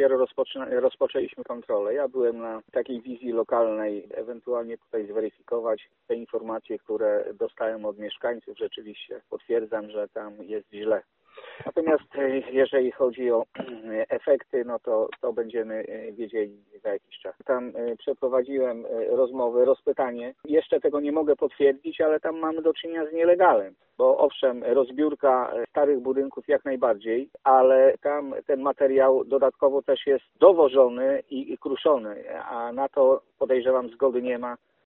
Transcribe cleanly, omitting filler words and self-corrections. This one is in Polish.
dopiero rozpoczęliśmy kontrolę. Ja byłem na takiej wizji lokalnej, ewentualnie tutaj zweryfikować te informacje, które dostałem od mieszkańców. Rzeczywiście potwierdzam, że tam jest źle. Natomiast jeżeli chodzi o efekty, no to będziemy wiedzieli za jakiś czas. Tam przeprowadziłem rozmowy, rozpytanie. Jeszcze tego nie mogę potwierdzić, ale tam mamy do czynienia z nielegalem. Bo owszem, rozbiórka starych budynków jak najbardziej, ale tam ten materiał dodatkowo też jest dowożony i kruszony, a na to podejrzewam zgody nie ma